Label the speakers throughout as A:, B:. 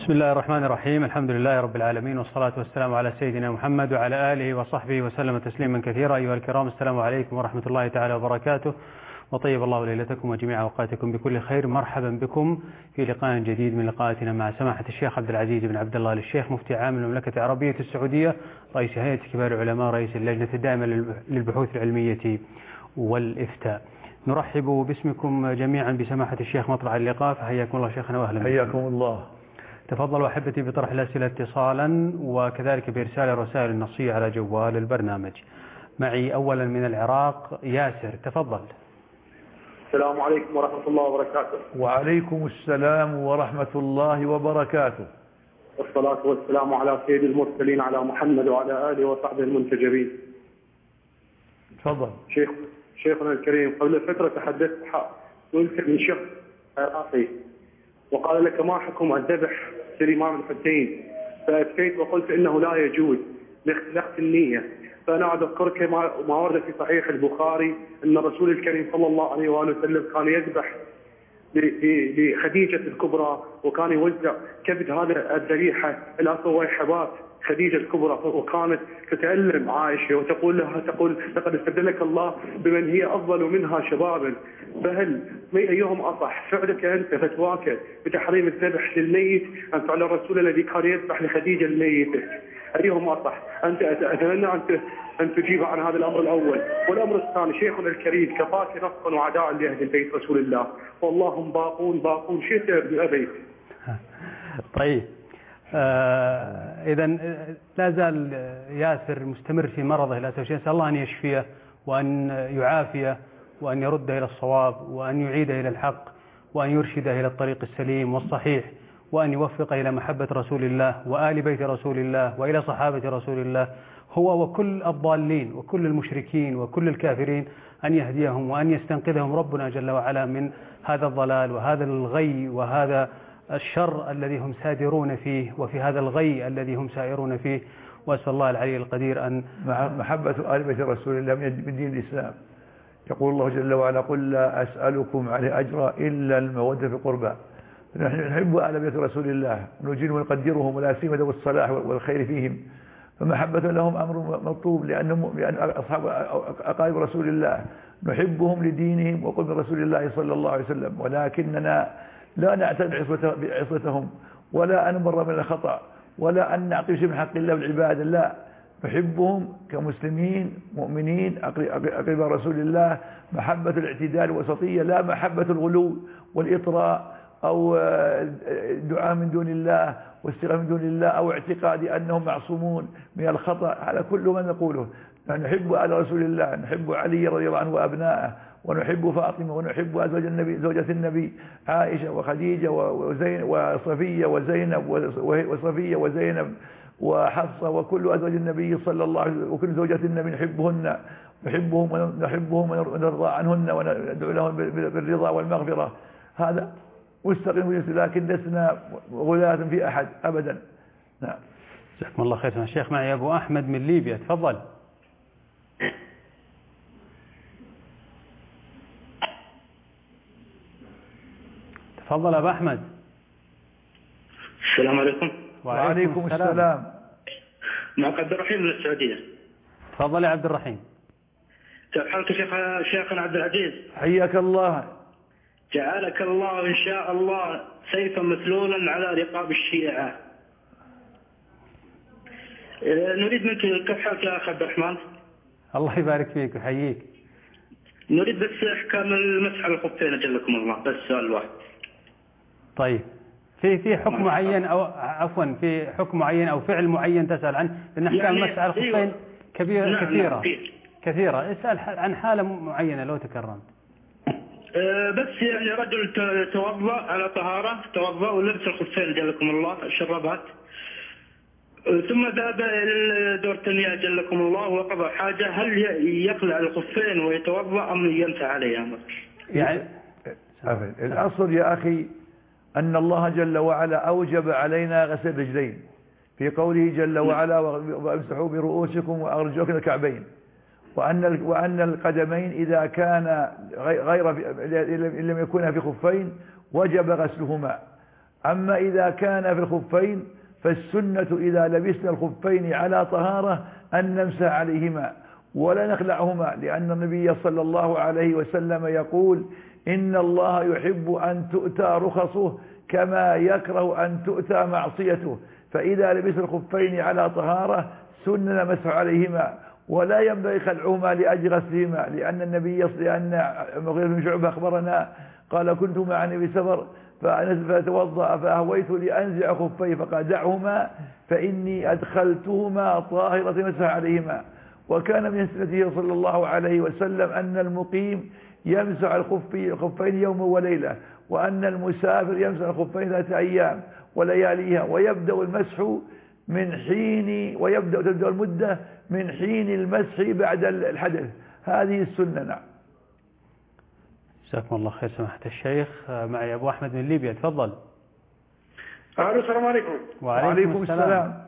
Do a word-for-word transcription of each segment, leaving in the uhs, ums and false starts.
A: بسم الله الرحمن الرحيم. الحمد لله رب العالمين، والصلاة والسلام على سيدنا محمد وعلى آله وصحبه وسلم تسليما كثيرا. أيها الكرام، السلام عليكم ورحمة الله تعالى وبركاته، وطيب الله ليلتكم وجميع أوقاتكم بكل خير. مرحبا بكم في لقاء جديد من لقاءاتنا مع سماحة الشيخ عبد العزيز بن عبد الله الشيخ، مفتي عام المملكة العربية السعودية، رئيس هيئة كبار العلماء، رئيس اللجنة الدائمة للبحوث العلمية والإفتاء. نرحب باسمكم جميعا بسماحة الشيخ مطلع اللقاء، فحياكم الله شيخنا وأهلا بكم.
B: حياكم الله.
A: تفضلوا أحبتي بطرح الأسئلة اتصالا، وكذلك بإرسال الرسائل النصية على جوال البرنامج. معي أولا من العراق ياسر، تفضل.
C: السلام عليكم ورحمة الله وبركاته.
B: وعليكم السلام ورحمة الله وبركاته.
C: والصلاة والسلام على سيد المرسلين، على محمد وعلى آله وصحبه المنتجبين.
B: تفضل.
C: شيخ شيخنا الكريم، قبل فترة تحدثت سئلت من شخص عراقي وقال لك ما حكم الذبح للإمام الحسين، فأفتيت وقلت إنه لا يجوز لاختلاف النية. فأنا أذكرك ما ورد في صحيح البخاري أن الرسول الكريم صلى الله عليه وآله وسلم كان يذبح لخديجة الكبرى، وكان يوزع كبد هذا الذبيحة إلى صويحبات خديجة الكبرى، وكانت تتألم عائشة وتقول لها تقول لقد استبدلك الله بمن هي أفضل منها شبابا. فهل أيهم أصح، فعلك أنت فتواك بتحريم الذبح للميت أم فعل الرسول الذي كان يذبح لخديجة الميتة؟ أيهم أصح؟ أنت أتمنى أن أن تجيب عن هذا الأمر الأول. والأمر الثاني، شيخنا الكريم كفاك نصا وعداء لأهل البيت رسول الله، واللهم باقون باقون شئت ابن أبي.
A: طيب، آه إذا لا زال ياسر مستمر في مرضه للأسف، نسأل الله أن يشفيه وأن يعافيه وأن يرده إلى الصواب وأن يعيده إلى الحق وأن يرشده إلى الطريق السليم والصحيح، وأن يوفقه إلى محبة رسول الله وآل بيت رسول الله وإلى صحابة رسول الله، هو وكل الضالين وكل المشركين وكل الكافرين، أن يهديهم وأن يستنقذهم ربنا جل وعلا من هذا الضلال وهذا الغي وهذا الشر الذي هم سادرون فيه، وفي هذا الغي الذي هم سائرون فيه. وأسأل الله العلي القدير أن
B: محبة آل بيت رسول الله من دين الإسلام. يقول الله جل وعلا: قل لا أسألكم عليه أجرا إلا المودة في القربى. نحن نحب آل بيت رسول الله ونجيل ونقدرهم، ولا سيما ذوي الصلاح والخير فيهم، فمحبة لهم أمر مطلوب، لأنهم لأن أصحاب أقارب رسول الله نحبهم لدينهم وقرب رسول الله صلى الله عليه وسلم، ولكننا لا نعتد عصمتهم ولا أن نبر من الخطأ ولا أن نعطي شيء من حق الله والعبادة، لا، نحبهم كمسلمين مؤمنين أقرب رسول الله، محبة الاعتدال والوسطية، لا محبة الغلو والإطراء أو دعاء من دون الله واستغاثة من دون الله أو اعتقاد أنهم معصومون من الخطأ. على كل ما نقوله نحب آل رسول الله، نحب علي رضي الله عنه وأبنائه، ونحب فاطمة، ونحب أزواج النبي زوجة النبي عائشة وخديجة وزين وصفية وزينب وصفية وزينب وحفصة وكل أزواج النبي صلى الله عليه وسلم وكل زوجات النبي نحبهن نحبهم ونحبهم ونرضى عنهن وندعو لهم بالرضا والمغفرة. هذا مستقيم، لكن لسنا غلاة في أحد أبدا. نعم.
A: جزاكم الله خير. الشيخ معي أبو أحمد من ليبيا، تفضل. تفضل أبو أحمد.
C: السلام عليكم.
B: وعليكم السلام.
C: معك عبد الرحيم من السعودية.
A: تفضل يا عبد الرحيم.
C: كيف حالك شيخ شيخنا عبد العزيز؟
B: حياك الله.
C: جعلك الله إن شاء الله سيفا مسلولا على رقاب الشيعة. نريد منك، كيف حالك يا أخي عبد الرحمن؟
A: الله يبارك فيك ويحييك.
C: نريد بس إحكام المسح على الخفين أجلكم الله، بس سؤال واحد.
A: طيب، في في حكم معين أو عفوا في حكم معين أو فعل معين تسأل عنه؟ لأن أحكام
C: يعني
A: المسح على الخفين كبيرة. نعم كثيرة
C: نعم
A: كثيرة. اسأل عن حالة معينة لو تكرمت.
C: أه بس يعني رجل توضأ على طهارة، توضأ ولبس الخفين جلكم الله الشرابات، ثم ذهب إلى دورة المياه جلكم الله وقضى حاجة، هل يقلع الخفين ويتوضأ أم يمسح عليها؟
A: يعني
B: الأصل يا أخي أن الله جل وعلا أوجب علينا غسل الرجلين في قوله جل وعلا: وامسحوا برؤوسكم وأرجلكم الكعبين، وأن وأن القدمين إذا كان غير إن لم يكونا في خفين وجب غسلهما. أما إذا كان في الخفين فالسنة إذا لبسنا الخفين على طهارة أن نمسح عليهما ولا نخلعهما، لأن النبي صلى الله عليه وسلم يقول إن الله يحب أن تؤتى رخصه كما يكره أن تؤتى معصيته. فإذا لبس الخفين على طهارة سنن مسح عليهما ولا ينبغي خلعهما لأجل غسلهما، لأن النبي لأن مغيرة بن شعبة أخبرنا قال كنت مع النبي سفر فتوضأ فأهويت لأنزع خفي فقال دعهما فإني أدخلتهما طاهرة مسح عليهما. وكان من سنته صلى الله عليه وسلم أن المقيم يمسح الخفين يوما وليلة، وأن المسافر يمسح الخفين ثلاثة أيام ولياليها، ويبدأ المسح من حين ويبدأ تبدأ المدة من حين المسح بعد الحدث. هذه السنة. نعم.
A: جزاكم الله خير سماحة الشيخ. معي أبو أحمد من ليبيا، تفضل.
C: السلام عليكم.
A: وعليكم,
B: وعليكم
A: السلام.
B: السلام.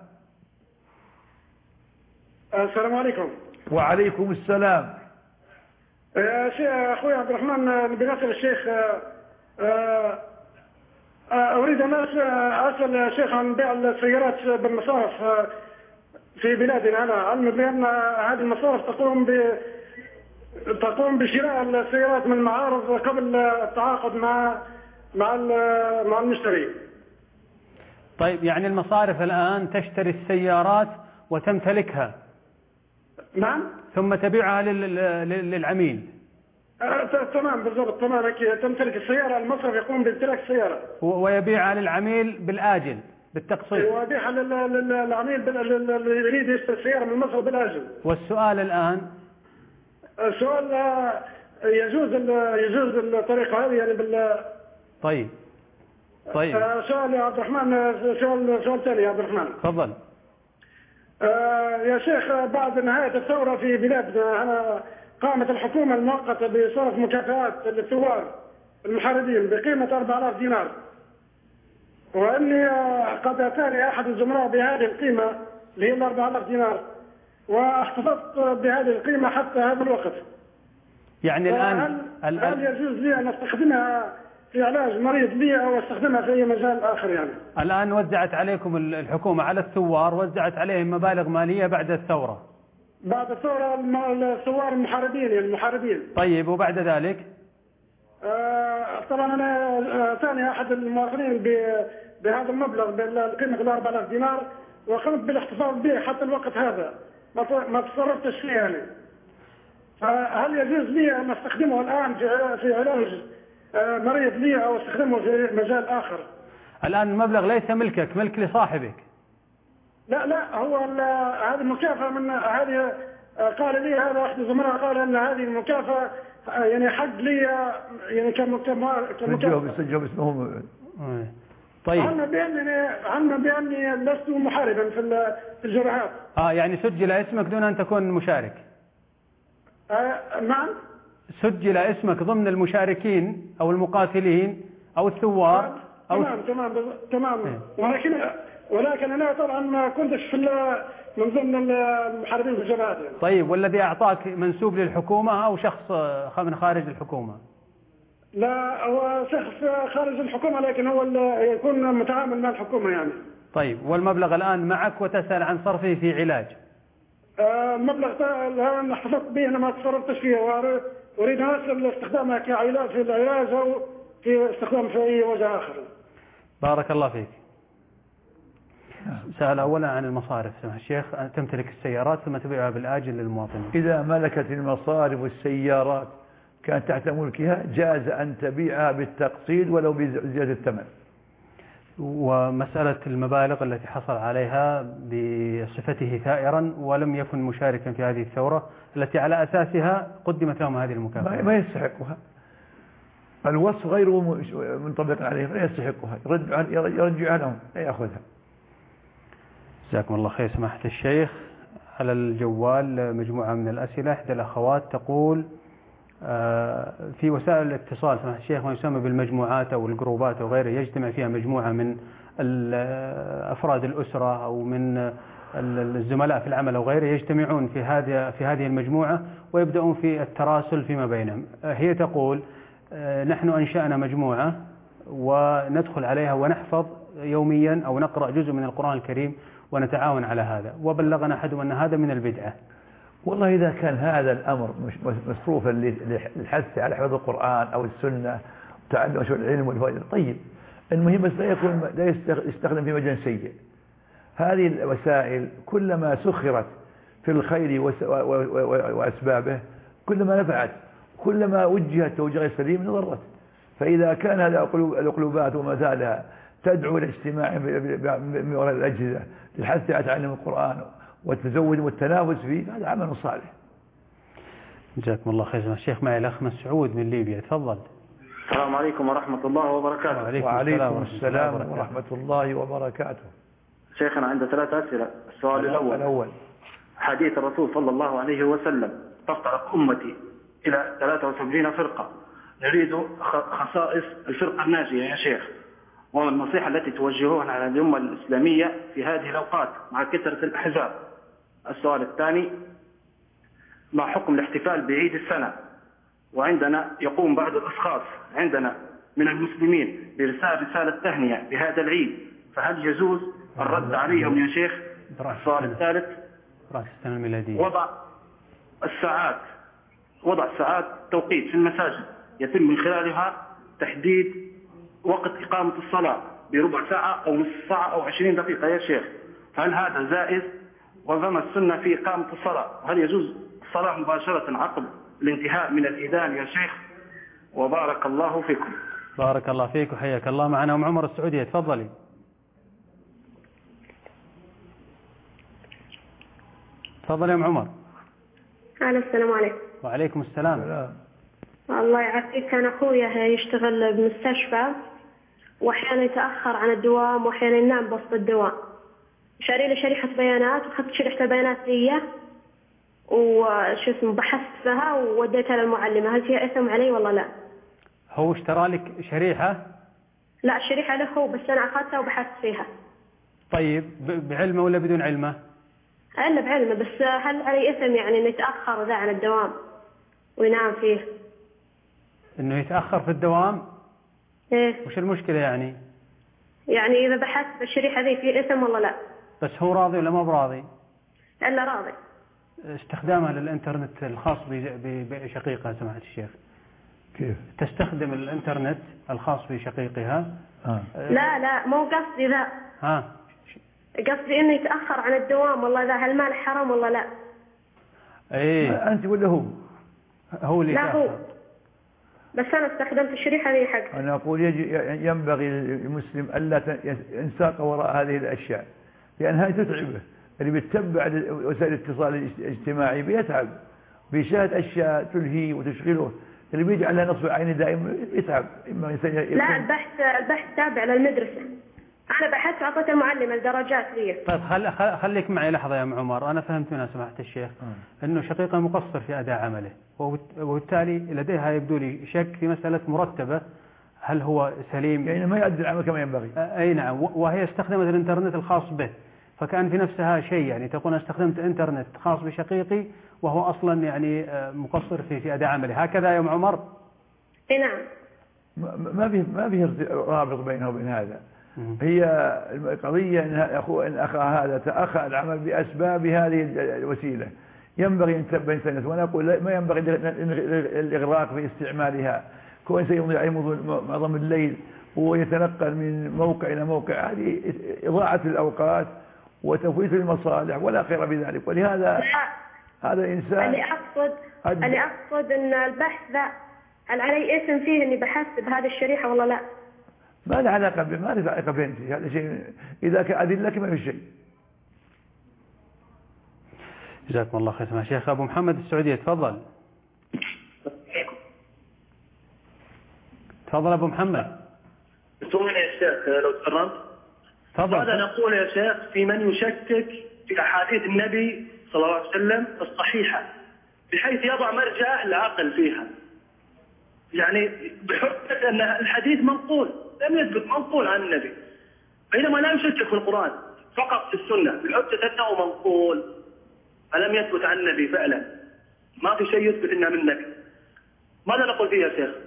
C: السلام عليكم.
B: وعليكم السلام.
C: يا شيخ أخوي عبد الرحمن، بنسأل الشيخ أريد أن أسأل الشيخ عن بيع السيارات بالمصارف في بلادنا. أنا علم بأن هذه المصارف تقوم ب تقوم بشراء السيارات من المعارض قبل التعاقد مع مع مع المشتري.
A: طيب، يعني المصارف الآن تشتري السيارات وتمتلكها.
C: نعم.
A: ثم تبيعها للعميل.
C: آه تمام بالضبط، تمام. تمتلك السيارة، المصرف يقوم بامتلاك السيارة
A: ويبيعها للعميل بالآجل بالتقسيط.
C: ويبيعها للعميل اللي يريد يشتري السيارة من المصرف بالآجل.
A: والسؤال الآن،
C: السؤال يجوز يجوز الطريقة هذه يعني بال
A: طيب طيب
C: سؤال يا عبد الرحمن، سؤال سؤال ثاني يا عبد الرحمن.
A: تفضل.
C: آه يا شيخ، بعد نهاية الثورة في بلادنا أنا قامت الحكومة المؤقتة بصرف مكافآت للثوار المحاربين بقيمة أربعة آلاف دينار، وإني قد أتاني أحد الزملاء بهذه القيمة اللي هي الأربعة آلاف دينار، واحتفظت بهذه القيمة حتى هذا الوقت.
A: يعني الآن
C: هل,
A: الآن
C: هل يجوز لي أن أستخدمها في علاج مريض لي أو أستخدمها في أي مجال آخر؟ يعني
A: الآن وزعت عليكم الحكومة على الثوار، وزعت عليهم مبالغ مالية بعد الثورة.
C: بعد الثورة الثوار المحاربين المحاربين.
A: طيب، وبعد ذلك؟
C: آه طبعا أنا ثاني أحد المواطنين بهذا المبلغ بالقيمة الأربعة آلاف دينار، وقمت بالاحتفاظ به حتى الوقت هذا، ما تصرفتش فيه يعني. فهل يجوز لي أن أستخدمه الآن في علاج مريض لي أو أستخدمه في مجال آخر؟
A: الآن المبلغ ليس ملكك، ملك لصاحبك.
C: لا لا، هو هذه المكافأة من هذه، قال لي هذا أحد الزملاء قال أن هذه المكافأة يعني حق لي يعني كمكافأة.
B: سجلوا اسمهم.
A: طيب.
C: علما بأنني علما بأني لست محاربا في في الجراحات.
A: اه يعني سجل اسمك دون أن تكون مشارك.
C: آه نعم.
A: سجل اسمك ضمن المشاركين أو المقاتلين أو الثوار أو
C: تمام تمام تمام. ولكن ولكن أنا طبعا ما كنتش في من ضمن المحاربين في الجبهات يعني.
A: طيب، والذي أعطاك منسوب للحكومة أو شخص من خارج الحكومة؟
C: لا، هو شخص خارج الحكومة، لكن هو يكون متعامل مع الحكومة يعني.
A: طيب، والمبلغ الآن معك وتسأل عن صرفه في علاج؟
C: آه المبلغ الآن احتفظت به، أنا ما تصرفتش فيه، وأريد أن أسأل استخدامها كعلاج في العلاج أو في استخدام في أي وجه آخر.
A: بارك الله فيك. سأل أولا عن المصارف سمح الشيخ، أن تمتلك السيارات ثم تبيعها بالآجل للمواطنين.
B: إذا ملكت المصارف والسيارات كانت تحت ملكها جاز أن تبيعها بالتقسيط ولو بزيادة الثمن.
A: ومسألة المبالغ التي حصل عليها بصفته ثائرا ولم يكن مشاركا في هذه الثورة التي على أساسها قدمت لهم هذه المكافأة،
B: ما يستحقها، الوصف غير منطبق عليهم، لا يستحقها، يرجع لهم، لا يأخذها.
A: جزاكم الله خير سماحة الشيخ. على الجوال مجموعة من الأسئلة. إحدى الأخوات تقول في وسائل الاتصال سماحة الشيخ ما يسمى بالمجموعات أو الجروبات أو غيره، يجتمع فيها مجموعة من أفراد الأسرة أو من الزملاء في العمل أو غيره، يجتمعون في هذه في هذه المجموعة ويبدأون في التراسل فيما بينهم. هي تقول نحن أنشأنا مجموعة وندخل عليها ونحفظ يوميا أو نقرأ جزء من القرآن الكريم ونتعاون على هذا. وبلغنا أحدهم أن هذا من البدعة.
B: والله إذا كان هذا الأمر مصروفا للحث على حفظ القرآن أو السنة وتعلم العلم والفائدة، طيب، المهم بس لا يكون لا يستخدم في مجال سيء. هذه الوسائل كلما سخرت في الخير وأسبابه كلما نفعت، كلما وجهت توجيه سليم ضرت. فإذا كان الأقلوبات ومثالها تدعو الاجتماع من وراء الأجهزة للحث على تعلم القرآن والتزود والتنافس فيه، هذا عمل صالح.
A: جزاكم الله خير. الشيخ معي الأخ مسعود من ليبيا، تفضل.
D: السلام عليكم ورحمة الله وبركاته.
A: وعليكم,
B: وعليكم السلام ورحمة, ورحمة الله وبركاته.
D: شيخنا عند ثلاث أسئلة. السؤال الأول,
B: الأول
D: حديث الرسول صلى الله عليه وسلم: تفترق أمتي إلى ثلاثة وسبعين فرقة، نريد خصائص الفرقة الناجية يا شيخ، وما النصيحة التي توجهوها على الأمة الإسلامية في هذه الأوقات مع كثرة الأحزاب؟ السؤال الثاني: ما حكم الاحتفال بعيد السنة، وعندنا يقوم بعض الأشخاص عندنا من المسلمين بإرسال رسالة تهنئة بهذا العيد، فهل يجوز الرد عليهم يا شيخ؟ السؤال الثالث:
A: رأس السنة الميلادية،
D: وضع الساعات وضع ساعات توقيت في المساجد يتم من خلالها تحديد وقت إقامة الصلاة بربع ساعة أو نصف ساعة أو عشرين دقيقة يا شيخ، هل هذا جائز؟ وما السنة في إقامة الصلاة؟ هل يجوز الصلاة مباشرة عقب الانتهاء من الإذان يا شيخ؟ وبارك الله فيكم.
A: بارك الله فيك وحياك الله. معنا أم عمر السعودية، تفضلي. تفضلي يا أم عمر.
E: السلام عليكم.
A: وعليكم السلام.
E: الله يعافيك. كان أخويا يشتغل بمستشفى وأحيانا يتأخر عن الدوام وأحيانا ينام بوسط الدوام، شاري له شريحة بيانات وأخذت شريحة البيانات لي وشو اسمه بحثت فيها ووديتها للمعلمة، هل فيها إثم علي ولا لا؟
A: هو اشترى لك شريحة؟
E: لا، الشريحة له هو، بس أنا أخذتها وبحثت فيها.
A: طيب بعلمه ولا بدون علمه؟
E: إلا بعلمه، بس هل علي إثم يعني إنه يتأخر ذا عن الدوام وينام فيه؟
A: إنه يتأخر في الدوام؟
E: إيه.
A: وش المشكلة يعني؟
E: يعني إذا بحثت بالشريحة ذي فيه إثم ولا لا؟
A: بس هو راضي ولا ما براضي؟
E: إلا راضي.
A: استخدامها للإنترنت الخاص بشقيقها سماحة الشيخ.
B: كيف؟
A: تستخدم الإنترنت الخاص بشقيقها؟
B: آه.
E: لا لا، مو قصدي ذا.
A: ها؟
E: قصدي إنه يتأخر عن الدوام، والله ذا هل مال حرام ولا لا؟
B: إيه. أنت ولا هو؟
A: هو اللي
E: لا هو، بس أنا استخدمت الشريحة ذي حق.
B: أنا أقول ينبغي للمسلم ألا ينساق وراء هذه الأشياء، لأنها تتعبه. اللي بيتبع وسائل الاتصال الاجتماعي بيتعب، بيشاهد أشياء تلهي وتشغله، اللي بيجعل له نصب عيني دائما يتعب. إما
E: لا، البحث البحث تابع للمدرسة، أنا بحثت وأعطيت المعلمة الدرجات لي.
A: طيب خل خليك معي لحظة يا أم عمر. أنا فهمت منها سماحة الشيخ آه. أنه شقيقة مقصر في أداء عمله، وبالتالي لديها يبدو لي شك في مسألة مرتبة، هل هو سليم؟
B: يعني ما يؤدي العمل كما ينبغي.
A: أي نعم، وهي استخدمت الإنترنت الخاص به، فكان في نفسها شيء، يعني تقول استخدمت إنترنت خاص بشقيقي وهو أصلا يعني مقصر في في أداء عمله، هكذا يا أم عمر؟
E: اي نعم.
B: ما فيه ما فيه رابط بينه وبين هذا. هي القضية إن أخو إن أخا هذا تأخر العمل بأسباب هذه الوسيلة، ينبغي أن تنتبه سنة. وأنا أقول ما ينبغي الإغراق في استعمالها، كون سيمضي عليه معظم الليل ويتنقل من موقع إلى موقع، هذه إضاعة الأوقات وتفويت المصالح ولا خير بذلك. ولهذا هذا الإنسان
E: اللي أقصد اللي أقصد أن البحث ذا هل علي اسم فيه إني بحثت بهذه الشريحة ولا لا؟
B: ما له علاقة ب ما له علاقة بأنت، هذا شيء إذا كان أدلك ما في شيء.
A: جزاكم الله خير. سماحة الشيخ. أبو محمد السعودية، تفضل. تفضل أبو محمد.
F: سؤال يا شيخ لو تكرمت.
A: تفضل.
F: ماذا نقول يا شيخ في من يشكك في أحاديث النبي صلى الله عليه وسلم الصحيحة بحيث يضع مرجع العقل فيها، يعني بحجة أن الحديث منقول لم يثبت منقول عن النبي، بينما لا يشكك في القرآن فقط في السنة بحجة أنه منقول فلم يثبت عن النبي فعلا، ما في شيء يثبت إنه من النبي. ماذا نقول فيه يا شيخ؟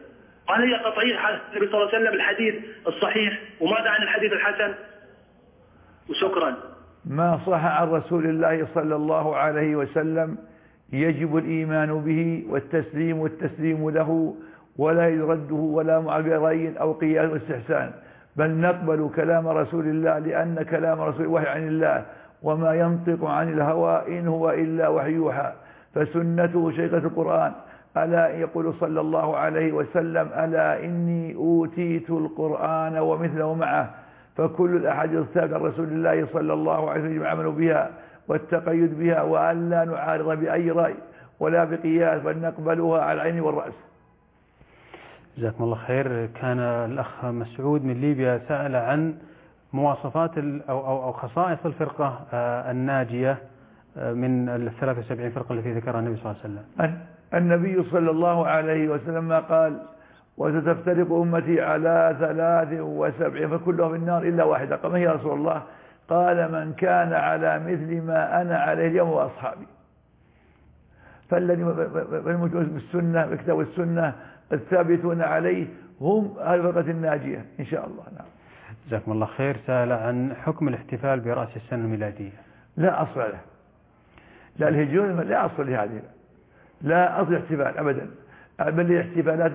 F: وهل هي قطعية حديث النبي صلى الله عليه وسلم الحديث الصحيح؟ وماذا عن الحديث الحسن؟ وشكرا.
B: ما صح عن رسول الله صلى الله عليه وسلم يجب الإيمان به والتسليم والتسليم له، ولا يرده ولا مع رأي أو قياس واستحسان، بل نقبل كلام رسول الله لأن كلام رسول وحي عن الله، وما ينطق عن الهوى إن هو إلا وحي يوحى، فسنته شيخة القرآن. ألا يقول صلى الله عليه وسلم: ألا إني أوتيت القرآن ومثله معه. فكل الأحاديث الثابتة عن رسول الله صلى الله عليه وسلم عملوا بها والتقيد بها، وأن لا نعارض بأي رأي ولا بقياس، بل نقبلها على العين والرأس.
A: جزاكم الله خير. كان الأخ مسعود من ليبيا سأل عن مواصفات أو أو أو خصائص الفرقة الناجية من الثلاث وسبعين فرقة التي ذكرها النبي صلى الله عليه وسلم.
B: النبي صلى الله عليه وسلم ما قال: وستفترق أمتي على ثلاث وسبعين فكلهم في النار إلا واحدة. قال: ما هي يا رسول الله؟ قال: من كان على مثل ما أنا عليه اليوم وأصحابي. فالذي المتمسك بالسنة بكتاب السنة الثابتون عليه هم الفرقة الناجية إن شاء الله. نعم.
A: جزاكم الله خير. سأل عن حكم الاحتفال برأس السنة الميلادية.
B: لا أصل له، لا الهجرة لا أصل لهذه، لا أصل احتفال أبدا، بل الاحتفالات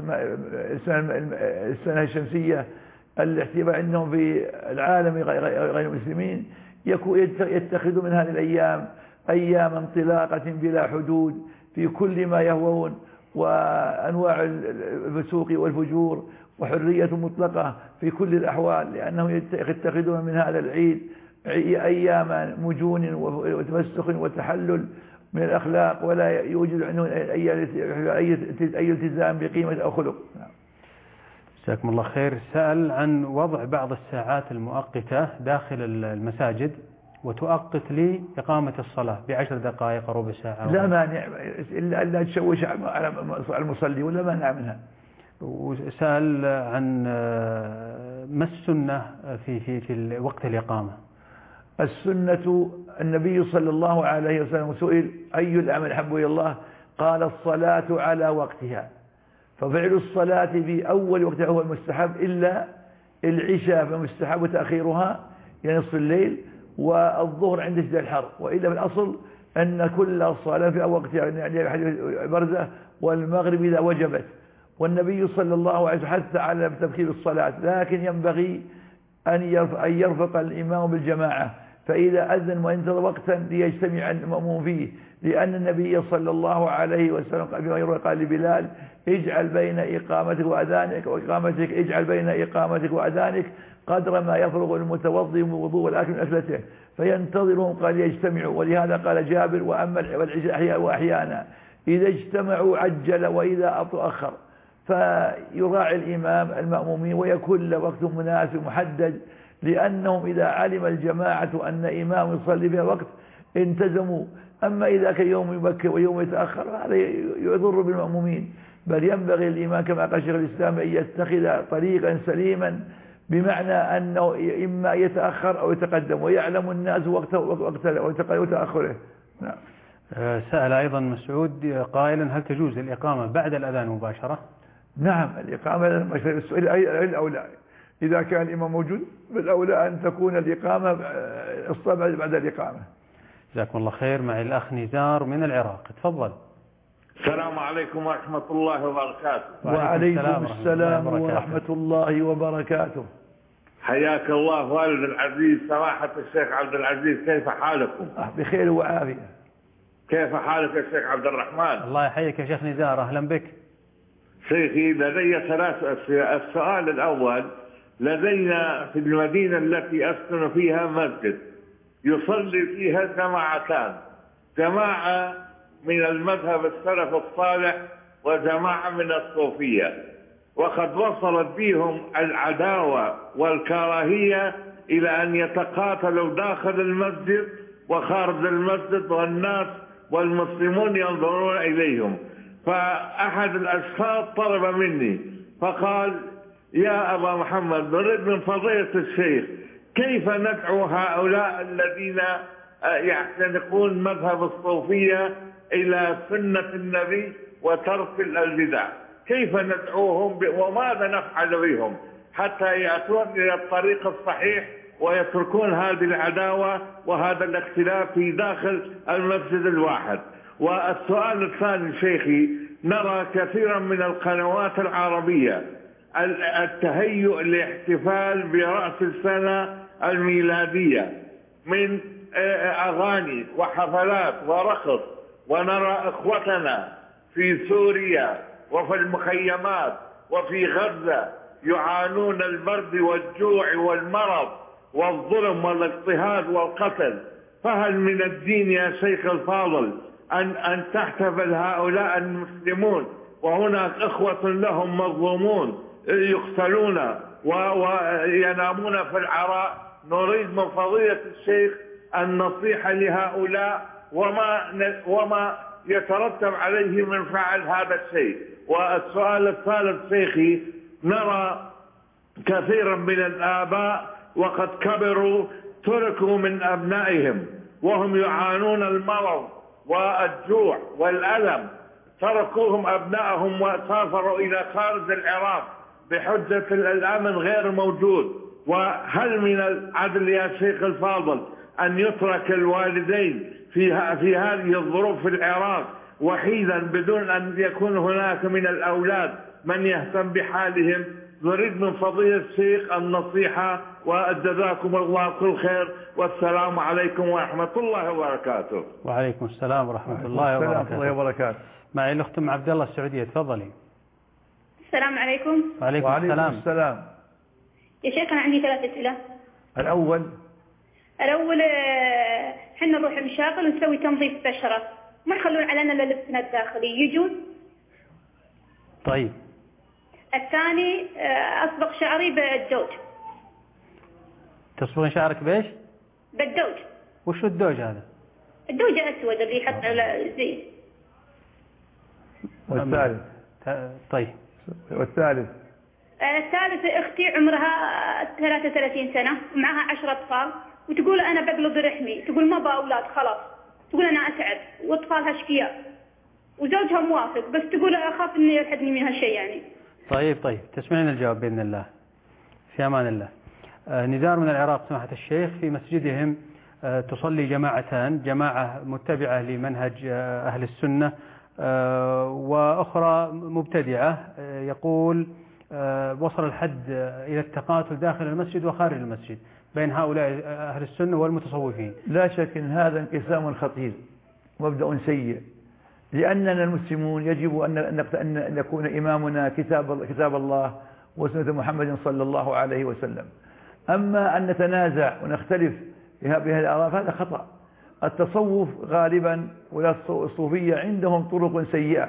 B: السنة الشمسية، الاحتفال عندهم في العالم غير المسلمين يتخذوا من هذه الأيام أيام انطلاقة بلا حدود في كل ما يهوون، وأنواع الفسوق والفجور، وحرية مطلقة في كل الأحوال، لأنهم يتخذون من هذا العيد أيام مجون وتفسخ وتحلل من الأخلاق، ولا يوجد عندهم أي التزام بقيمة أو خلق.
A: جزاكم الله خير. سأل عن وضع بعض الساعات المؤقتة داخل المساجد وتؤقت لي إقامة الصلاة بعشر دقائق ربع ساعة.
B: لا مانع إلا أن تشوش على المصلي، ولا مانع منها.
A: وسأل عن ما السنة في في في وقت الإقامة.
B: السنة النبي صلى الله عليه وسلم سئل: أي الأعمال أحب إلى الله؟ قال: الصلاة على وقتها. ففعل الصلاة في أول وقتها هو المستحب، إلا العشاء فمستحب تأخيرها يعني نصف الليل، والظهر عند شدة الحر، وإلا في الأصل أن كل صلاة في أول وقتها، يعني حديث برزة: والمغرب إذا وجبت. والنبي صلى الله عليه وسلم حث على تبكير الصلاة، لكن ينبغي أن يرفق الإمام بالجماعة، فإذا أذن وانتظر وقتا ليجتمع المأموم فيه، لأن النبي صلى الله عليه وسلم قال لبلال: اجعل بين إقامتك وأذانك وإقامتك اجعل بين إقامتك وأذانك قدر ما يفرغ المتوضي من وضوء والآكل من أكلته، فينتظرهم قال يجتمعوا. ولهذا قال جابر: وأما العشاء وأحيانا إذا اجتمعوا عجل وإذا أخر. فيراعي الإمام المأمومين ويكون له وقت مناسب محدد، لأنهم إذا علم الجماعة أن إمام يصلي في وقت انتزموا. أما إذا كان يوم يبكر ويوم يتأخر هذا يضر بالمأمومين، بل ينبغي الإمام كما قال شيخ الإسلام أن يتخذ طريقا سليما، بمعنى أنه إما يتأخر أو يتقدم، ويعلم الناس وقت وقت وتأخره. نعم.
A: سأل أيضا مسعود قائلا: هل تجوز الإقامة بعد الأذان مباشرة؟
B: نعم، الإقامة السؤال الأولى إذا كان الإمام موجود، بالأولى أن تكون الإقامة الصلاة بعد الإقامة.
A: جزاكم الله خير. معي الأخ نزار من العراق، تفضل.
G: السلام عليكم ورحمة الله وبركاته.
B: وعليكم السلام, السلام ورحمة الله وبركاته.
G: حياك الله والد العزيز سماحة الشيخ عبد العزيز، كيف حالكم؟
B: بخير وعافية.
G: كيف حالك يا شيخ عبد الرحمن؟
A: الله يحييك يا شيخ نزار، أهلا بك.
G: شيخي لدي ثلاث أسئلة. السؤال الأول: لدينا في المدينة التي أسكن فيها مسجد يصلي فيها جماعتان، جماعة من المذهب السلف الصالح وجماعة من الصوفية، وقد وصلت بهم العداوة والكراهية إلى أن يتقاتلوا داخل المسجد وخارج المسجد، والناس والمسلمون ينظرون إليهم. فأحد الأشخاص طلب مني فقال: يا أبا محمد، نريد من فضيلة الشيخ كيف ندعو هؤلاء الذين يعتنقون مذهب الصوفية إلى سنة النبي وترك البدع؟ كيف ندعوهم وماذا نفعل بهم حتى يأتون إلى الطريق الصحيح ويتركون هذه العداوة وهذا الاختلاف في داخل المسجد الواحد. والسؤال الثاني شيخي، نرى كثيرا من القنوات العربية التهيؤ لاحتفال برأس السنة الميلادية من أغاني وحفلات ورقص، ونرى إخوتنا في سوريا وفي المخيمات وفي غزة يعانون البرد والجوع والمرض والظلم والاضطهاد والقتل. فهل من الدين يا شيخ الفاضل أن أن تحتفل هؤلاء المسلمون وهناك إخوة لهم مظلومون يقتلون وينامون في العراء؟ نريد من فضيلة الشيخ النصيحة لهؤلاء وما وما يترتب عليه من فعل هذا الشيء. والسؤال الثالث شيخي، نرى كثيرا من الآباء وقد كبروا تركوا من أبنائهم وهم يعانون المرض والجوع والألم، تركوهم أبنائهم وسافروا إلى خارج العراق بحجة الأمن غير موجود. وهل من العدل يا شيخ الفاضل أن يترك الوالدين في في هذه الظروف في العراق وحيدا بدون أن يكون هناك من الأولاد من يهتم بحالهم؟ نريد من فضيلة الشيخ النصيحة، وجزاكم الله كل خير، والسلام عليكم ورحمة الله وبركاته.
A: وعليكم السلام ورحمة الله وبركاته.
B: الله وبركاته.
A: معي الأخت أم عبد الله السعودية، تفضلي.
H: السلام عليكم.
A: وعليكم,
B: وعليكم
A: السلام.
B: السلام.
H: يا شيخ أنا عندي ثلاث أسئلة.
B: الأول
H: الأول احنا نروح المشاغل ونسوي تنظيف بشرة، ما يخلون علينا إلا لبسنا الداخلي، يجوز؟
A: طيب.
H: الثاني أصبغ شعري بالدوج.
A: تصبغين شعرك بإيش؟
H: بالدوج.
A: وش الدوج هذا؟
H: الدوج أسود اللي يحط على الزي.
B: والثالث؟
A: طيب.
B: والثالث؟
H: الثالث اختي عمرها ثلاثة وثلاثين سنة ومعها عشرة أطفال، وتقول أنا بقلب رحمي، تقول ما بقى أولاد خلاص، تقول أنا أتعب وأطفالها أشقياء، وزوجها موافق بس تقول أخاف إني يلحقني منها شيء يعني.
A: طيب طيب تسمعين الجواب بإذن الله. في أمان الله. آه نزار من العراق سماحة الشيخ، في مسجدهم آه تصلي جماعتان، جماعة متبعة لمنهج آه أهل السنة آه وأخرى مبتدعة. آه يقول آه وصل الحد آه إلى التقاتل داخل المسجد وخارج المسجد بين هؤلاء أهل السنة والمتصوفين.
B: لا شك أن هذا انقسام خطير مبدأ سيء، لأننا المسلمون يجب أن نكون إمامنا كتاب كتاب الله وسنة محمد صلى الله عليه وسلم. أما أن نتنازع ونختلف بهذه الآراء فهذا خطأ. التصوف غالبا ولا الصوفية عندهم طرق سيئة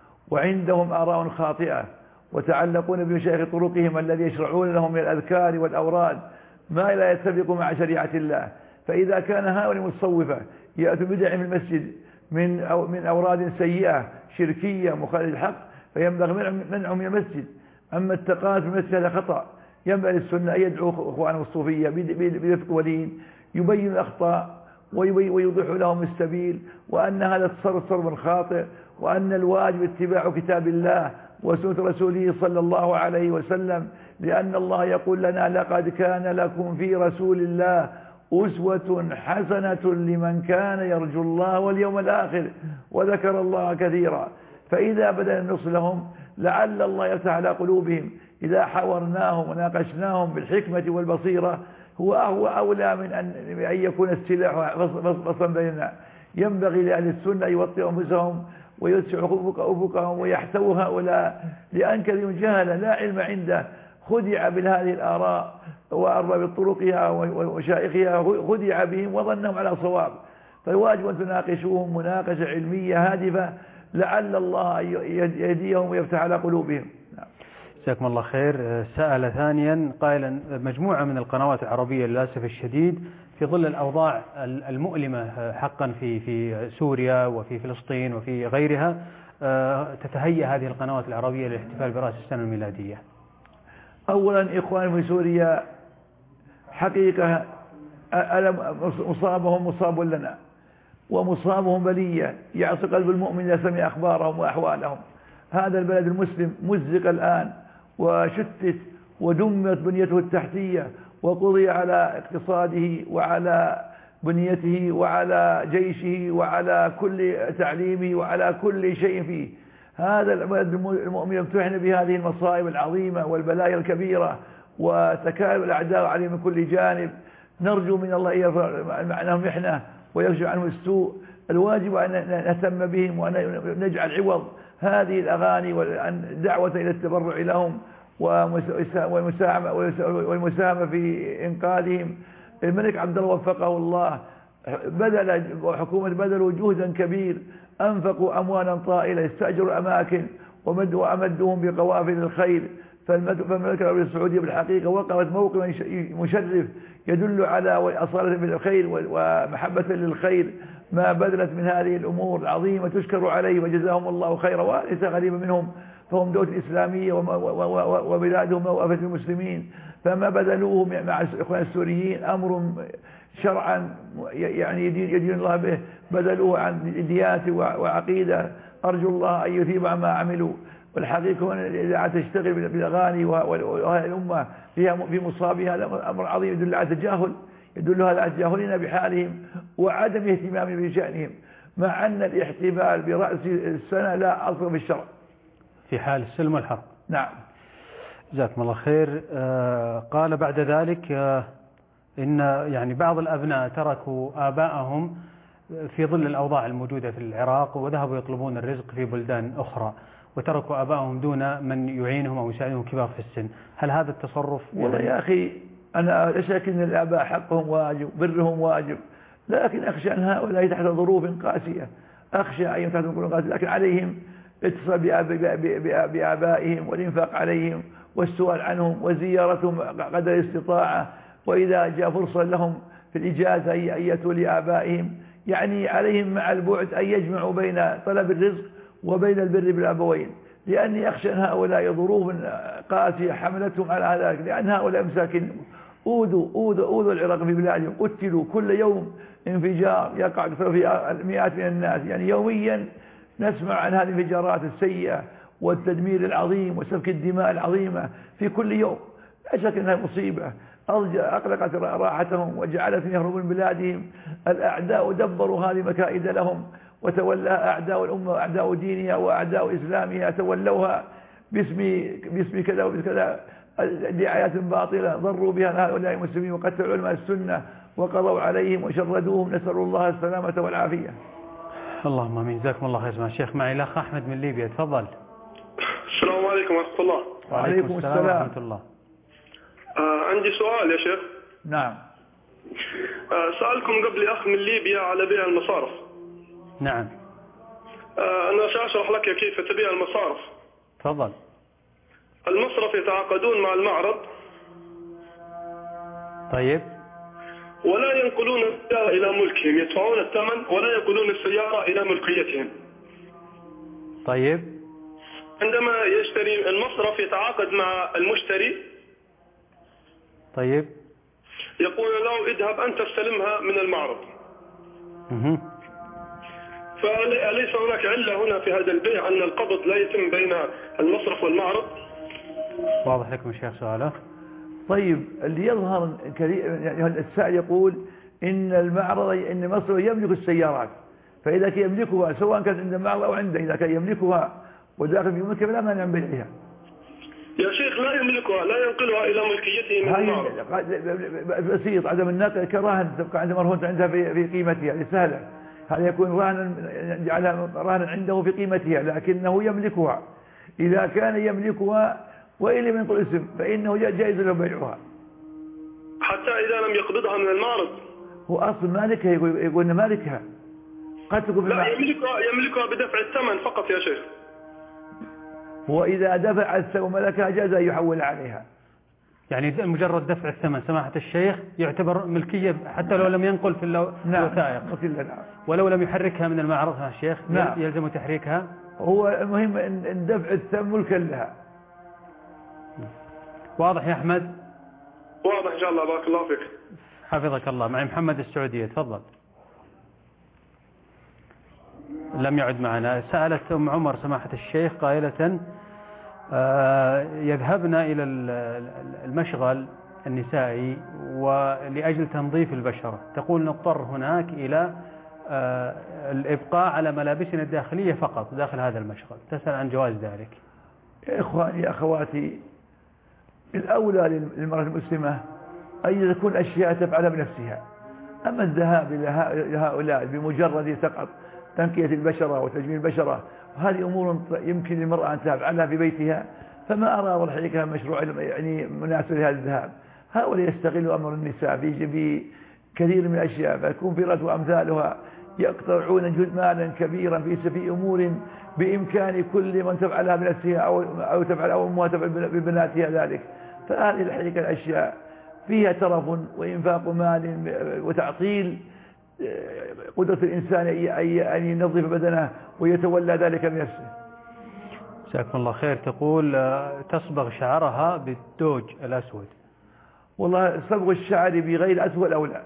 B: وعندهم آراء خاطئة، وتعلقون بمشايخ طرقهم الذي يشرعون لهم من الأذكار والأوراد ما لا يتفق مع شريعة الله. فإذا كان هؤلاء المتصوفة يأتوا بدع في المسجد من أو من أوراد سيئة شركية مخالفة الحق فينبغي منعهم من المسجد. أما التقاتل في المسجد هذا خطأ. ينبغي للسنة أن يدعو إخوانهم الصوفية برفق ولين، يبين الأخطاء ويوضح لهم السبيل، وأن هذا التصرف تصرف خاطئ، وأن الواجب اتباع كتاب الله وسنة رسوله صلى الله عليه وسلم، لأن الله يقول لنا لقد كان لكم في رسول الله أسوة حسنة لمن كان يرجو الله واليوم الآخر وذكر الله كثيرا. فإذا بدأ النصح لهم لعل الله يفتح على قلوبهم إذا حاورناهم وناقشناهم بالحكمة والبصيرة، هو هو أولى من أن أن يكون السلاح فصلا بيننا. ينبغي لأهل السنة يوطئوا أنفسهم ويوسعوا أفقهم ويحتووا هؤلاء، لأن كثير جهل لا علم عنده خدع بهذه الآراء وأرباب طرقها وشائخها، خدع بهم وظنهم على صواب. فالواجب أن تناقشوهم مناقشة علمية هادفة لعل الله يهديهم ويفتح على قلوبهم.
A: جزاكم الله خير. سأل ثانيا قائلا مجموعة من القنوات العربية للأسف الشديد في ظل الأوضاع المؤلمة حقا في في سوريا وفي فلسطين وفي غيرها تتهيأ هذه القنوات العربية للاحتفال برأس السنة الميلادية.
B: أولا إخوان في سوريا حقيقة مصابهم مصاب لنا ومصابهم بلية يعصي قلب المؤمن إذا سمع أخبارهم وأحوالهم. هذا البلد المسلم مزق الآن وشتت ودمت بنيته التحتية وقضي على اقتصاده وعلى بنيته وعلى جيشه وعلى كل تعليمه وعلى كل شيء فيه. هذا البلد المؤمن يمتحن بهذه المصائب العظيمة والبلايا الكبيرة وتكالب الأعداء عليه من كل جانب. نرجو من الله أن يرفع عنهم محنة ويرجع عنهم السوء. الواجب أن نهتم بهم وأن نجعل عوض هذه الأغاني والدعوة إلى التبرع لهم والمساهمة في إنقاذهم. الملك عبد الله وفقه الله بذل وحكومة بذلوا جهدا كبير، أنفقوا أموالا طائلة، استأجروا أماكن ومدوا أمدوهم بقوافل الخير. فالمملكة العربية السعودية بالحقيقة وقفت موقفا مشرف يدل على أصالة الخير ومحبة للخير. ما بذلت من هذه الأمور العظيمة تشكر عليه وجزاهم الله خيرا، وليس غريبا منهم، فهم دولة إسلامية وبلادهم موقفة المسلمين. فما بذلوه مع الإخوان السوريين أمر شرعا يعني يدين الله به، بذلوه عن ديانة وعقيدة. أرجو الله أن يثيب ما عملوا. والحقيقة أن الإذاعة تشتغل بالأغاني وهذه الأمة فيها في مصابها هذا أمر عظيم يدل على التجاهل، يدل على تجاهلنا بحالهم وعدم اهتمامنا بشأنهم، مع أن الاحتفال برأس السنة لا أصل في الشرع
A: في حال السلم والحرب.
B: نعم.
A: جزاكم الله خير. آه قال بعد ذلك آه إن يعني بعض الأبناء تركوا آباءهم في ظل الأوضاع الموجودة في العراق وذهبوا يطلبون الرزق في بلدان أخرى، وتركوا آباءهم دون من يعينهم أو يساعدهم كبار في السن. هل هذا التصرف؟
B: والله يا أخي أنا لا شك أن الآباء حقهم واجب، برهم واجب، لكن أخشى أن هؤلاء تحت ظروف قاسية، أخشى أن تحت ظروف قاسية، لكن عليهم الاتصال بآبائهم والإنفاق عليهم والسؤال عنهم وزيارتهم قدر الاستطاعة، وإذا جاء فرصة لهم في الإجازة أن يأتوا لآبائهم. يعني عليهم مع البعد أن يجمعوا بين طلب الرزق وبين البر بالأبوين، لأني أخشى أن هؤلاء ظروف قاسية حملتهم على ذلك، لأن هؤلاء مساكين أوذوا أوذوا أوذوا العراق في بلادهم، قتلوا كل يوم انفجار يقع في المئات من الناس. يعني يوميا نسمع عن هذه الانفجارات السيئة والتدمير العظيم وسفك الدماء العظيمة في كل يوم. لا شك أنها مصيبة أقلقت راحتهم وجعلتهم يهربون من بلادهم. الأعداء دبروا هذه مكائد لهم وتولاها أعداء الأمة وأعداء دينها وأعداء إسلامها، تولوها باسم باسم كذا وباسم كذا دعايات باطلة ضروا بها هؤلاء المسلمين وقتلوا علماء السنة وقضوا عليهم وشردوهم. نسأل الله السلامة والعافية.
A: اللهم امين. جزاكم الله خير. الشيخ معي الأخ أحمد من ليبيا، تفضل.
I: السلام عليكم ورحمة الله.
A: وعليكم السلام ورحمة الله.
I: آه عندي سؤال يا شيخ.
B: نعم.
I: آه سألكم قبل أخ من ليبيا على بيع المصارف.
A: نعم.
I: آه أنا سأشرح لك كيف تبيع المصارف.
A: تفضل.
I: المصرف يتعاقدون مع المعرض.
A: طيب.
I: ولا ينقلون السيارة إلى ملكهم، يدفعون الثمن ولا ينقلون السيارة إلى ملكيتهم.
A: طيب.
I: عندما يشتري المصرف يتعاقد مع المشتري.
A: طيب.
I: يقول له اذهب أنت استلمها من المعرض.
A: اها.
I: فأليس هناك علة هنا في هذا البيع أن القبض لا يتم بين المصرف والمعرض؟
A: واضح لكم الشيخ سؤاله؟
B: طيب اللي يظهر يعني السائل يقول إن المعرض إن المصرف يملك السيارات، فإذا كان يملكها سواء كانت عند المعرض أو عنده، إذا كان يملكها وداخل في ملكه لا مانع من بيعها.
I: يا شيخ لا يملكها، لا ينقلها إلى ملكيته من المعرض.
B: بسيط، عدم النقل كراهن تبقى عند مرهونة عندها في في قيمتها، يعني سهلة. هذا يكون راهنا جعلها راهنا عنده في قيمتها لكنه يملكها. إذا كان يملكها وإن لم ينقل اسم فإنه جائز له بيعها
I: حتى إذا لم يقبضها من المعرض.
B: هو أصل مالكها، يقول إن مالكها قد تكون
I: لا يملكها يملكها بدفع الثمن فقط يا شيخ.
B: وإذا دفع الثمن ملكها جاز أن يحول عليها.
A: يعني مجرد دفع الثمن سماحة الشيخ يعتبر ملكية حتى لو لم ينقل في الوثائق.
B: نعم.
A: ولو لم يحركها من المعرض يا شيخ.
B: نعم.
A: يلزم تحريكها.
B: هو المهم أن دفع الثمن ملكا لها.
A: واضح يا أحمد؟
I: واضح إن شاء الله. بارك الله فيك.
A: حفظك الله. معي محمد السعودية، تفضل. لم يعد معنا. سألت أم عمر سماحة الشيخ قائلة يذهبن إلى المشغل النسائي ولأجل تنظيف البشرة، تقول نضطر هناك إلى الإبقاء على ملابسنا الداخلية فقط داخل هذا المشغل، تسأل عن جواز ذلك.
B: يا إخواني أخواتي، الأولى للمرأة المسلمة أن تكون أشياء تفعلها بنفسها، أما الذهاب إلى هؤلاء بمجرد فقط تنقية البشرة وتجميل البشرة، وهذه أمور يمكن للمرأة أن تفعلها في بيتها، فما أرى والحقيقة مشروع يعني مناسب لهذا الذهاب. هؤلاء يستغلوا أمر النساء في كثير من الأشياء، فيكون فرقة وأمثالها يقطعون مالا كبيرا في في أمور بإمكان كل من تفعلها بنفسها أو أو تفعل أو أمها تفعل ببناتها ذلك. فهذه الحقيقة الأشياء فيها ترف وإنفاق مال وتعطيل قدرة الإنسان أن ينظف بدنه ويتولى ذلك بنفسه.
A: جزاكم الله خير. تقول تصبغ شعرها بالدوج الأسود.
B: والله صبغ الشعر بغير أسود أولى.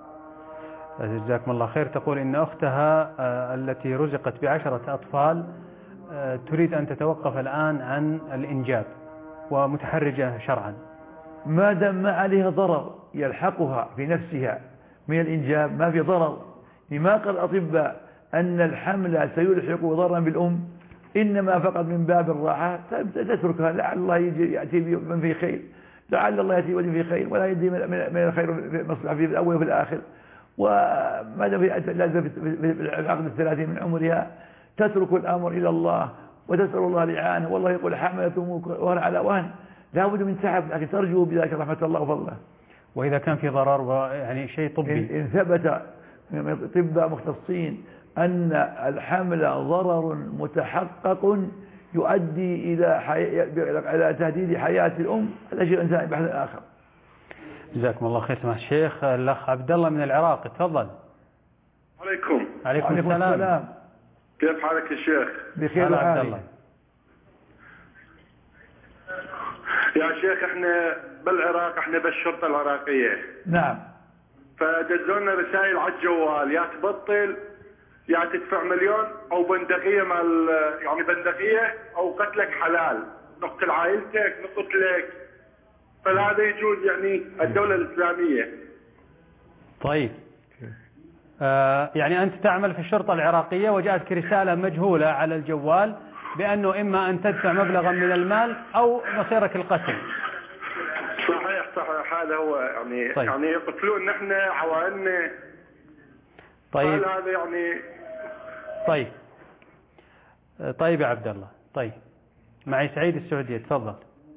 A: جزاكم الله خير. تقول إن أختها التي رزقت بعشرة أطفال تريد أن تتوقف الآن عن الإنجاب ومتحرجة شرعا.
B: ما دام ما عليها ضرر يلحقها في نفسها من الإنجاب ما في ضرر. لما قال الأطباء أن الحمل سيلحق ضررا بالأم، إنما فقط من باب الراحة تتركها، لعل الله يأتي من في خير، لعل الله يأتي من في خير، ولا يدي من الخير في مصلحة في الأول وفي الآخر. وما دام في العقد الثلاثين من عمرها تترك الأمر إلى الله وتسأل الله الإعانة، والله يقول حملة وهن على وهن، لا بد من تعب، لكن ترجو بذلك رحمة الله وفضله.
A: وإذا كان في ضرر يعني شيء طبي،
B: إن ثبت من أطباء مختصين أن الحمل ضرر متحقق يؤدي إلى حي... إلى تهديد حياة الأم، هذا شيء إنسان بحث آخر.
A: جزاكم الله خير سماحة الشيخ. الأخ عبد الله من العراق، تفضل.
I: عليكم.
A: عليكم, عليكم السلام. السلام.
I: كيف حالك يا شيخ؟
B: بخير
A: عبد الله.
I: يا شيخ احنا بالعراق، احنا بالشرطة العراقية.
B: نعم.
I: فدزونا رسائل على الجوال، يا تبطل يا تدفع مليون او بندقية مال يعني بندقية او قتلك حلال، نقتل عائلتك نقتلك. فهذا يجوز يعني الدولة الإسلامية.
A: طيب آه يعني أنت تعمل في الشرطة العراقية وجاءتك رسالة مجهولة على الجوال بأنه إما أن تدفع مبلغا من المال أو مصيرك القتل.
I: صحيح صحيح، هذا هو يعني. طيب. يعني يقتلون نحن عوائلنا.
A: طيب
I: هذا يعني.
A: طيب طيب يا عبد الله. طيب معي سعيد السعودية، تفضل.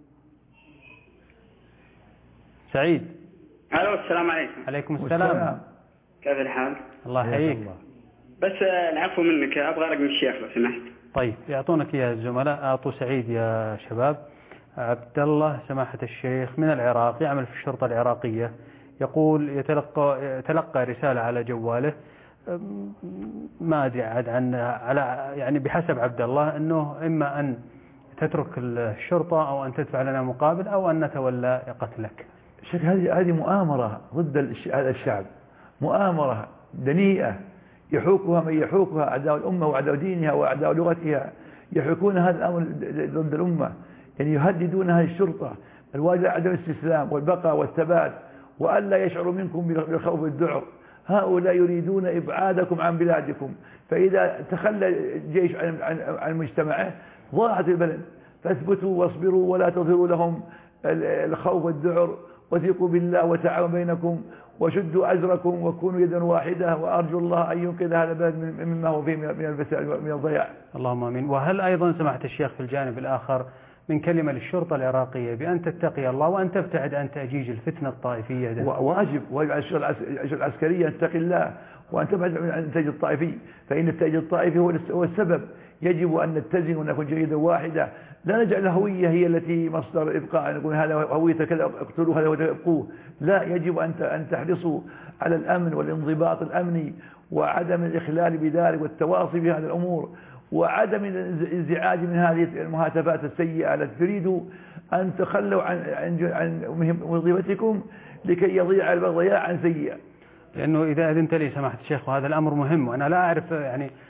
A: سعيد.
J: الو السلام عليكم.
A: عليكم السلام. السلام.
J: كيف الحال؟
A: الله يحييك.
J: بس العفو منك، ابغى رقم الشيخ لو سمحت.
A: طيب يعطونك يا الزملاء، اعطوا سعيد يا شباب. عبد الله سماحة الشيخ من العراق، يعمل في الشرطة العراقية، يقول يتلقى يتلقى رسالة على جواله، ما ادري عاد عن على يعني بحسب عبد الله انه اما ان تترك الشرطة او ان تدفع لنا مقابل او ان نتولى قتلك.
B: شيخ هذه هذه مؤامرة ضد هذا الشعب، مؤامرة دنيئة يحوكها من يحوكها أعداء الأمة وأعداء دينها وأعداء لغتها، يحوكون هذا الأمر ضد الأمة، يعني يهددون هذه الشرطة. الواجب عدم الاستسلام والبقاء والثبات، وألا يشعروا منكم بالخوف والذعر. هؤلاء يريدون إبعادكم عن بلادكم، فإذا تخلى الجيش عن مجتمعه ضاعت البلد. فاثبتوا واصبروا ولا تظهروا لهم الخوف والذعر، وثقوا بالله وتعاونوا بينكم وشدوا أزركم وكونوا يدا واحدة، وأرجو الله أن ينقذ هذا البلد مما هو فيه من الفساد ومن الضياع.
A: اللهم آمين. وهل أيضا سمعت الشيخ في الجانب الآخر من كلمة للشرطة العراقية بأن تتقي الله وأن تبتعد عن تأجيج الفتنة الطائفية ده؟
B: واجب واجب على الشرطة العسكرية أن تتقي الله وأن تبعد عن التأجيج الطائفي، فإن التأجيج الطائفي هو السبب. يجب أن نتزن ونكون جريدة واحدة، لا نجعل الهوية هي التي مصدر إبقاء، نقول هذا هويته كذا اقتلوه هذا ابقوه. لا، يجب أن أن تحرصوا على الأمن والانضباط الأمني وعدم الإخلال بذلك والتواصي بهذه الأمور، وعدم الانزعاج من هذه المهاتفات السيئة التي تريدوا أن تخلوا عن عن وظيفتكم لكي يضيع الضياع عن سيئة.
A: لأنه إذا أذنت لي سماحة الشيخ وهذا الأمر مهم، وأنا لا أعرف يعني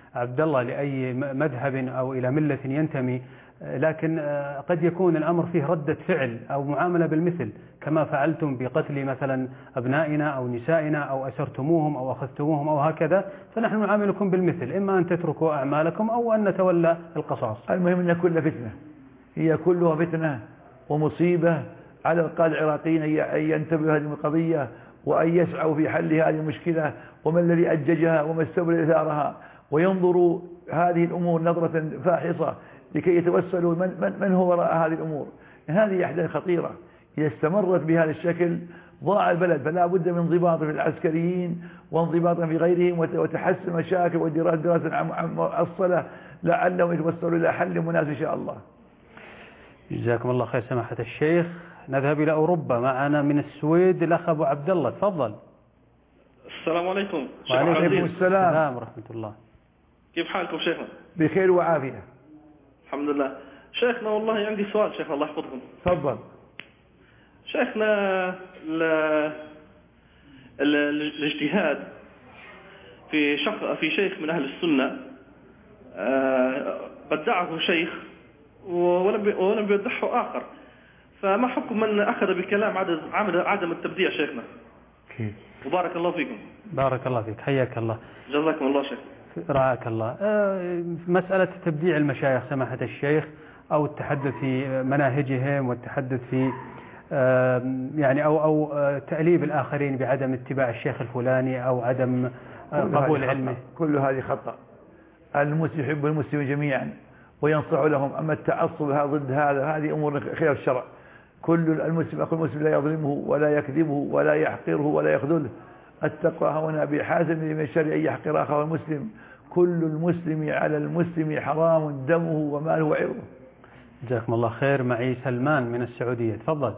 A: عبد الله لأي مذهب أو إلى ملة ينتمي، لكن قد يكون الأمر فيه ردة فعل أو معاملة بالمثل، كما فعلتم بقتل مثلا أبنائنا أو نسائنا أو أسرتموهم أو أخذتموهم أو هكذا، فنحن نعاملكم بالمثل، إما أن تتركوا أعمالكم أو أن نتولى القصاص.
B: المهم أن كل فتنة هي كلها فتنة ومصيبة على القادة العراقيين أن ينتبهوا هذه القضية وأن يسعوا في حل هذه المشكلة، وما الذي أججها وما السبب لإثارها، وينظروا هذه الأمور نظرة فاحصة لكي يتوسلوا من, من, من هو وراء هذه الأمور. هذه أحداث خطيرة إذا استمرت بهذا الشكل ضاع البلد، فلا بد من انضباط في العسكريين وانضباط في غيرهم وتحسن مشاكل ودراسة عن الصلة لعلهم يتوسلوا إلى حل مناسب إن شاء الله.
A: جزاكم الله خير سماحة الشيخ. نذهب إلى أوروبا، معنا من السويد الأخ أبو عبد الله، تفضل.
K: السلام عليكم.
B: وعليكم السلام
A: ورحمة الله.
K: كيف حالكم شيخنا؟
B: بخير وعافية
K: الحمد لله. شيخنا والله عندي سؤال شيخنا الله يحفظكم.
B: تفضل.
K: شيخنا ال ال الاجتهاد في شخص في شيخ من أهل السنة بدعه شيخ ولم ولم يبدعه آخر، فما حكم من أخذ بكلام عدم عدم التبديع شيخنا؟
B: كيف؟
K: وبارك الله فيكم.
A: بارك الله فيك، حياك الله.
K: جزاكم الله شيخ.
A: رعاك الله. مسألة تبديع المشايخ سماحة الشيخ أو التحدث في مناهجهم والتحدث في يعني أو أو تأليب الآخرين بعدم اتباع الشيخ الفلاني أو عدم قبول علمه،
B: كل هذه خطأ. المسلم يحب المسلمين جميعا وينصح لهم، أما التعصب ضد هذا هذه أمور خلاف الشرع. كل المسلم أخو المسلم لا يظلمه ولا يكذبه ولا يحقره ولا يخذله. التقوى هنا بحازم من الشر أن يحقر أخاه المسلم. كل المسلم على المسلم حرام دمه وماله وعرضه.
A: جزاكم الله خير. معي سلمان من السعودية، تفضل.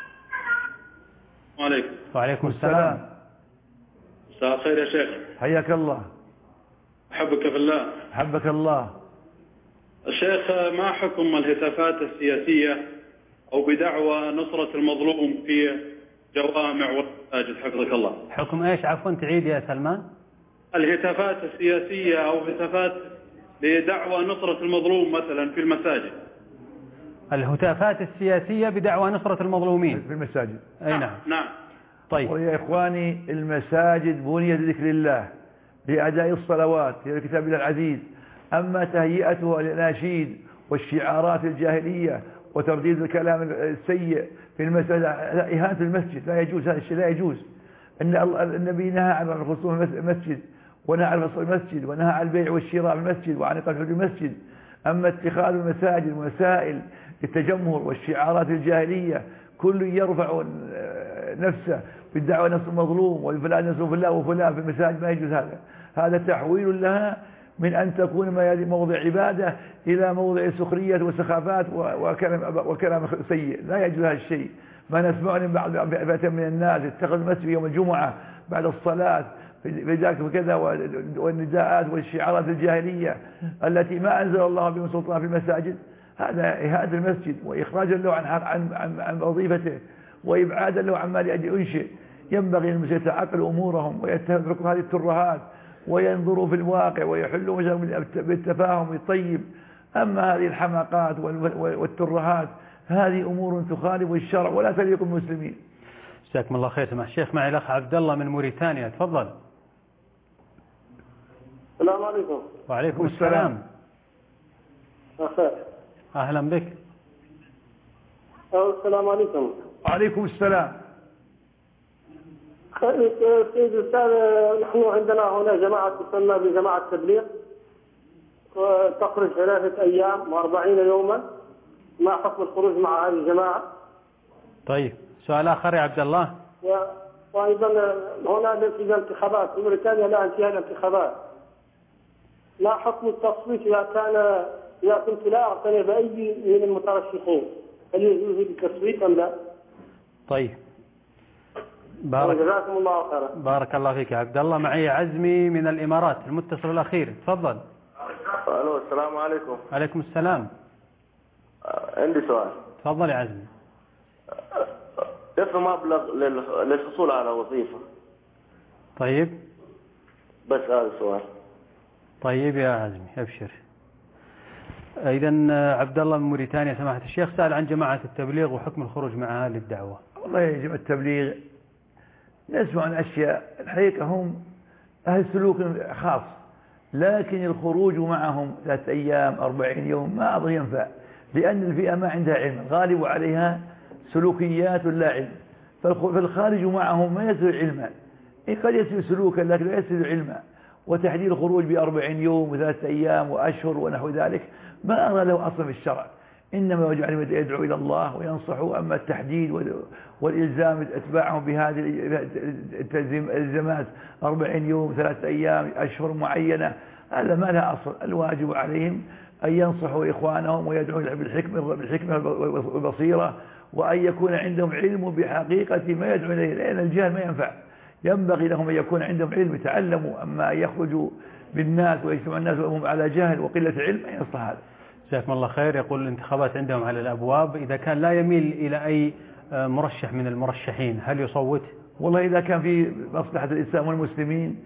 L: وعليكم
A: وعليكم السلام.
L: مساء الخير يا شيخ.
B: حياك الله.
L: أحبك في الله.
B: أحبك الله.
L: الشيخ، ما حكم الهتافات السياسية أو بدعوى نصرة المظلوم في جوامع والمساجد حفظك الله؟
A: حكم ايش عفوا تعيد يا سلمان؟
L: الهتافات السياسية أو هتافات بدعوى نصرة المظلوم مثلا في المساجد.
A: الهتافات السياسية بدعوى نصرة المظلومين
B: في المساجد.
A: أي نعم.
L: نعم.
B: طيب. ويا إخواني المساجد بنيت لذكر الله لأداء الصلوات في كتاب الله العزيز، أما تهيئتها للأناشيد والشعارات الجاهلية وترديد الكلام السيء في المسجد إهانة المسجد لا يجوز. هذا الشيء لا يجوز. إن النبي نهى عن الخصوم المسجد ونهى عن فصل المسجد ونهى عن البيع والشراء في المسجد وعن إقامة المسجد. أما اتخاذ المساجد وسائل للتجمهر والشعارات الجاهلية، كل يرفع نفسه بالدعوة نفس المظلوم وفلان نفسه فلان وفلان في المساجد، ما يجوز هذا. هذا تحويل لها من أن تكون موضع عبادة إلى موضع سخرية وسخافات وكلام, وكلام سيء. لا يجوز هذا الشيء. ما نسمع من بعض من الناس اتخذ المسجد يوم الجمعة بعد الصلاة في ذاك وكذا، والنداءات والشعارات الجاهلية التي ما أنزل الله بهم سلطان في المساجد. هذا إهانة المسجد وإخراجا له عن عن عن, عن وظيفته وإبعادا له عما لأجل أنشئ. ينبغي المسلمين يتعقلوا أمورهم ويتركوا هذه الترهات وينظروا في الواقع ويحلوا مشاكل بالتفاهم الطيب. أما هذه الحماقات والترهات هذه أمور تخالف الشرع ولا تليق بالمسلمين.
A: جزاكم الله خير. سمع الشيخ. معي الأخ عبد الله من موريتانيا، تفضل.
M: السلام عليكم.
A: وعليكم السلام.
M: أخير.
A: أهلا بك.
M: السلام عليكم.
B: وعليكم السلام.
M: سيد الأستاذ، نحن عندنا هنا جماعة تسمى بجماعة تبليغ، تخرج ثلاثة أيام وأربعين يوما. ما حكم الخروج مع هذه الجماعة؟
A: طيب، سؤال آخر يا عبد الله.
M: وأيضا هنا في انتخابات في موريتانيا، لا انتهاء الانتخابات، ما حكم التصويت إذا كان إذا كنت لا أقتنع بأي من المترشحين، هل يجوز التصويت أم لا؟
A: طيب، بارك
M: جزاكم الله خيرا.
A: بارك الله فيك يا عبد الله. معي عزمي من الإمارات، المتصل الأخير، تفضل.
N: الو السلام عليكم.
A: عليكم السلام.
N: عندي سؤال.
A: تفضل يا عزمي.
N: كيف مبلغ للحصول على وظيفة؟
A: طيب،
N: بس هذا السؤال.
A: طيب يا عزمي أبشر. إذا عبد الله من موريتانيا سماحة الشيخ سأل عن جماعة التبليغ وحكم الخروج معها للدعوة.
B: والله يا جماعة التبليغ نسمع عن أشياء الحقيقة هم أهل سلوك خاص، لكن الخروج معهم ثلاثة أيام أربعين يوم ما أظن ينفع، لأن الفئة ما عندها علم، غالب عليها سلوكيات لا علم، فالخارج معهم ما يسر علما، قد يسر سلوكا لكن لا يسر علما. وتحديد الخروج بأربعين يوم وثلاثة أيام وأشهر ونحو ذلك ما أرى له أصل في الشرع، إنما يجب عليهم يدعو إلى الله وينصحوا. أما التحديد والإلزام أتباعهم بهذه الإلزامات أربعين يوم ثلاثة أيام أشهر معينة هذا ما لها أصل. الواجب عليهم أن ينصحوا إخوانهم ويدعوا بالحكمة بالحكمة والبصيرة، وأن يكون عندهم علم بحقيقة ما يدعو إليه، لأن الجهل ما ينفع. ينبغي لهم أن يكون عندهم علم يتعلموا، أما أن يخرجوا بالناس ويجتمع الناس وهم على جهل وقلة علم ما يصلح هذا.
A: جزاكم الله خير. يقول الانتخابات عندهم على الأبواب، إذا كان لا يميل إلى أي مرشح من المرشحين هل يصوت؟
B: والله إذا كان في مصلحة الإسلام والمسلمين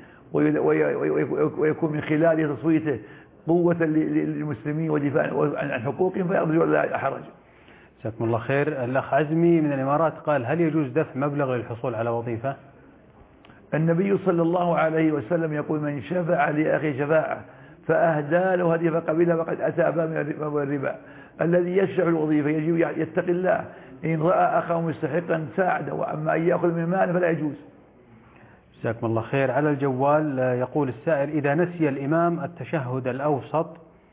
B: ويكون من خلال تصويته قوة للمسلمين ودفاع عن حقوقهم فيرجو لا حرج.
A: جزاكم الله خير. الأخ عزمي من الإمارات قال هل يجوز دفع مبلغ للحصول على وظيفة؟
B: النبي صلى الله عليه وسلم يقول من شفع لأخي شفاعة فأهدى له هديه فقبلها فقد أتى باب من الربا. الذي يشفع الوظيفة يجب يتقي الله، إن رأى أخاه مستحقا ساعده، وأما أن يأخذ من ماله فلا يجوز.
A: جزاكم الله خير. على الجوال يقول السائل إذا نسي الإمام التشهد الأوسط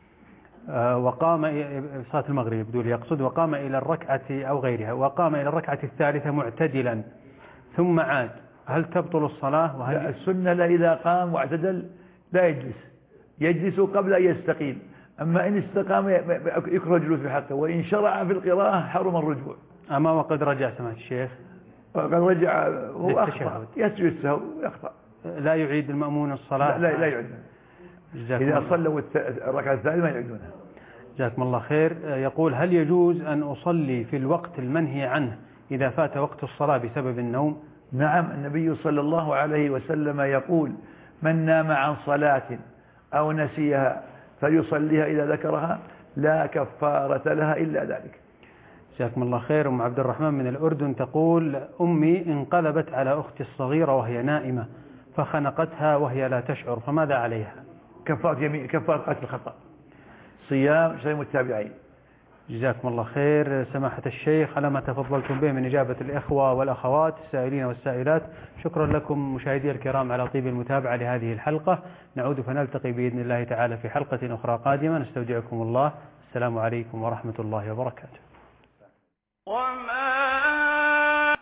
A: وقام صلاة المغرب بدون يقصد وقام إلى الركعة أو غيرها وقام إلى الركعة الثالثة معتدلا ثم عاد، هل تبطل الصلاة؟ وهل
B: لا، السنة لا إذا قام واعتدل لا يجلس، يجلس قبل أن يستقيم. أما إن استقام يكره الجلوس في حقه، وإن شرع في القراءة حرم الرجوع.
A: أما وقد رجع سماحة الشيخ
B: وقد رجع هو أخطأ يسجد السهو ويخطأ،
A: لا يعيد المأمون الصلاة؟
B: لا لا يعيد. إذا صلوا الركعة الثالثة ما يعيدونها.
A: جزاكم الله خير. يقول هل يجوز أن أصلي في الوقت المنهي عنه إذا فات وقت الصلاة بسبب النوم؟
B: نعم، النبي صلى الله عليه وسلم يقول من نام عن صلاة أو نسيها فليصليها إذا ذكرها لا كفارة لها إلا ذلك.
A: جزاكم الله خير. أم عبد الرحمن من الأردن تقول أمي انقلبت على أختي الصغيرة وهي نائمة فخنقتها وهي لا تشعر، فماذا عليها؟
B: كفارة يمين، كفارة قتل الخطأ، صيام شهرين متتابعين.
A: جزاكم الله خير. سماحة الشيخ على ما تفضلتم به من إجابة الإخوة والأخوات السائلين والسائلات، شكرا لكم مشاهدي الكرام على طيب المتابعة لهذه الحلقة. نعود فنلتقي بإذن الله تعالى في حلقة أخرى قادمة. نستودعكم الله. السلام عليكم ورحمة الله وبركاته.